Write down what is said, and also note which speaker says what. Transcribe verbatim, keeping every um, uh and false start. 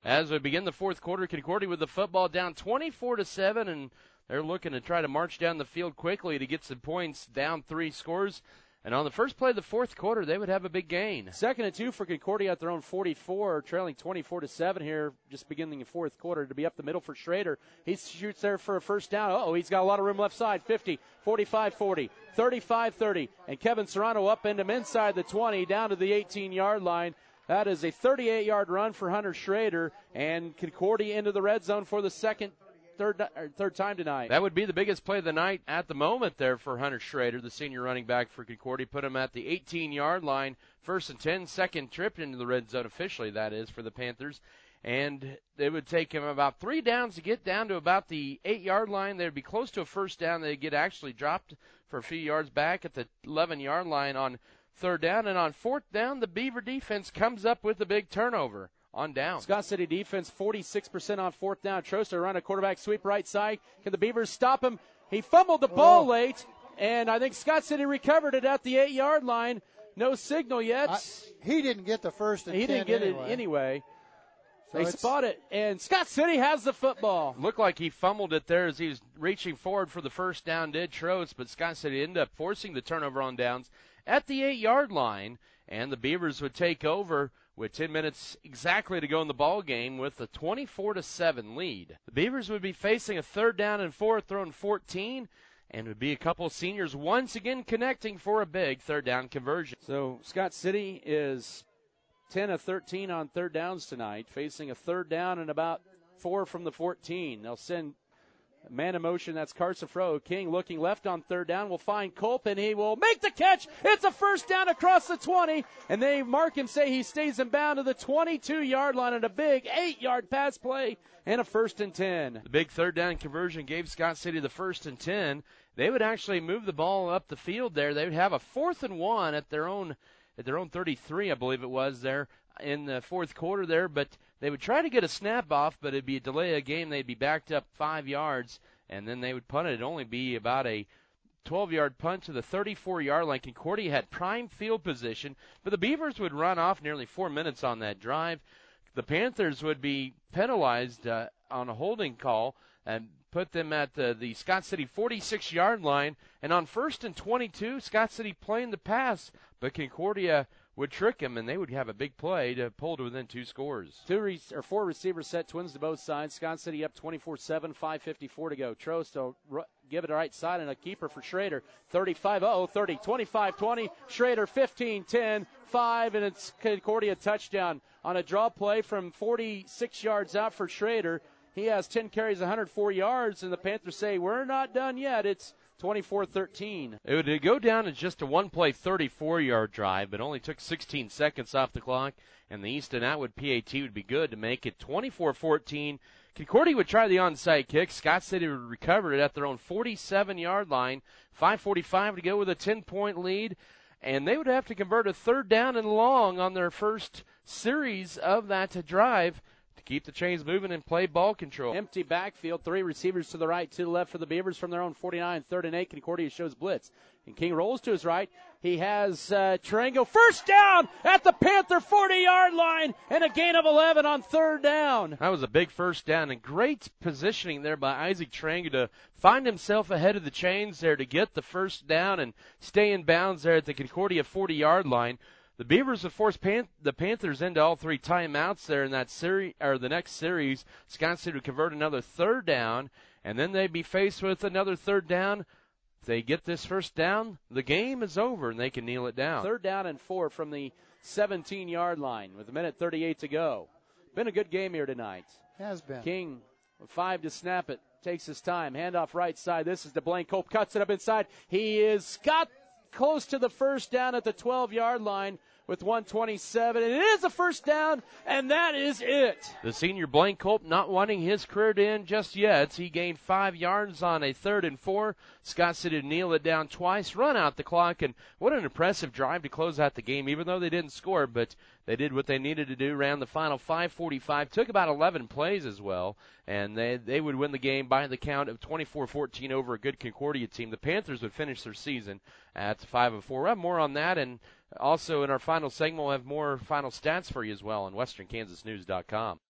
Speaker 1: As we begin the fourth quarter, Concordia with the football down twenty-four to seven, and they're looking to try to march down the field quickly to get some points, down three scores. And on the first play of the fourth quarter, they would have a big gain.
Speaker 2: Second and two for Concordia at their own forty-four, trailing twenty-four to seven here, just beginning the fourth quarter. To be up the middle for Schrader. He shoots there for a first down. Uh-oh, he's got a lot of room left side. fifty, forty-five forty, thirty-five thirty. And Kevin Serrano up into him inside the twenty, down to the eighteen-yard line. That is a thirty-eight-yard run for Hunter Schrader, and Concordia into the red zone for the second Third, or third time tonight.
Speaker 1: That would be the biggest play of the night at the moment there for Hunter Schrader, the senior running back for Concordia. Put him at the eighteen-yard line, first and ten, second trip into the red zone officially, that is, for the Panthers. And it would take him about three downs to get down to about the eight-yard line. They would be close to a first down. They'd get actually dropped for a few yards back at the eleven-yard line on third down. And on fourth down, the Beaver defense comes up with a big turnover. On down.
Speaker 2: Scott City defense, forty-six percent on fourth down. Troster run a quarterback sweep right side. Can the Beavers stop him? He fumbled the ball oh. late, and I think Scott City recovered it at the eight-yard line. No signal yet.
Speaker 3: I, he didn't get the first and
Speaker 2: He
Speaker 3: ten
Speaker 2: didn't get
Speaker 3: anyway.
Speaker 2: it anyway.
Speaker 3: So
Speaker 2: they spot it, and Scott City has the football.
Speaker 1: Looked like he fumbled it there as he was reaching forward for the first down, did Trost, but Scott City ended up forcing the turnover on downs at the eight-yard line, and the Beavers would take over with ten minutes exactly to go in the ball game with a twenty-four to seven lead. The Beavers would be facing a third down and four, throwing fourteen, and would be a couple of seniors once again connecting for a big third down conversion.
Speaker 2: So Scott City is ten of thirteen on third downs tonight, facing a third down and about four from the fourteen. They'll send man in motion, that's Carson Fro. King looking left on third down, will find Culp, and he will make the catch. It's a first down across the twenty, and they mark him, say he stays in bound to the twenty-two-yard line, and a big eight-yard pass play and a first and ten.
Speaker 1: The big third down conversion gave Scott City the first and ten. They would actually move the ball up the field there. They would have a fourth and one at their own at their own thirty-three, I believe it was, there in the fourth quarter there, but they would try to get a snap off, but it'd be a delay of game. They'd be backed up five yards, and then they would punt it. It'd only be about a twelve-yard punt to the thirty-four-yard line. Concordia had prime field position, but the Beavers would run off nearly four minutes on that drive. The Panthers would be penalized uh, on a holding call and put them at the, the Scott City forty-six-yard line. And on first and twenty-two, Scott City playing the pass, but Concordia would trick him, and they would have a big play to pull to within two scores.
Speaker 2: Two re- or four receivers set, twins to both sides. Scott City up twenty-four seven, five fifty-four to go. Trost will r- give it a right side, and a keeper for Schrader. thirty-five, uh-oh, thirty, twenty-five twenty. Schrader fifteen ten, five, and it's Concordia touchdown on a draw play from forty-six yards out for Schrader. He has ten carries, one hundred four yards, and the Panthers say, we're not done yet. It's twenty-four thirteen.
Speaker 1: It would go down as just a one-play thirty-four-yard drive, but only took sixteen seconds off the clock, and the Easton Atwood P A T would be good to make it twenty-four fourteen. Concordia would try the onside kick. Scott City would recover it at their own forty-seven-yard line. five forty-five to go with a ten-point lead, and they would have to convert a third down and long on their first series of that drive to keep the chains moving and play ball control.
Speaker 2: Empty backfield, three receivers to the right, to the left for the Beavers from their own forty-nine, third and eight. Concordia shows blitz. And King rolls to his right. He has uh, Tarango first down at the Panther forty-yard line, and a gain of eleven on third down.
Speaker 1: That was a big first down, and great positioning there by Isaac Tarango to find himself ahead of the chains there to get the first down and stay in bounds there at the Concordia forty-yard line. The Beavers have forced Pan- the Panthers into all three timeouts there in that series, or the next series. Scott City would convert another third down, and then they'd be faced with another third down. If they get this first down, the game is over, and they can kneel it down.
Speaker 2: Third down and four from the seventeen-yard line with a minute thirty-eight to go. Been a good game here tonight.
Speaker 3: Has been.
Speaker 2: King with five to snap it. Takes his time. Handoff right side. This is DeBlanc. Cope cuts it up inside. He is got close to the first down at the twelve-yard line with one twenty-seven. And it is a first down, and that is it.
Speaker 1: The senior Blaine Culp not wanting his career to end just yet. He gained five yards on a third and four. Scott City to kneel it down twice, run out the clock, and what an impressive drive to close out the game, even though they didn't score, but they did what they needed to do, ran the final five forty-five, took about eleven plays as well, and they they would win the game by the count of twenty-four fourteen over a good Concordia team. The Panthers would finish their season at five and four. We'll have more on that, and also in our final segment we'll have more final stats for you as well on western kansas news dot com.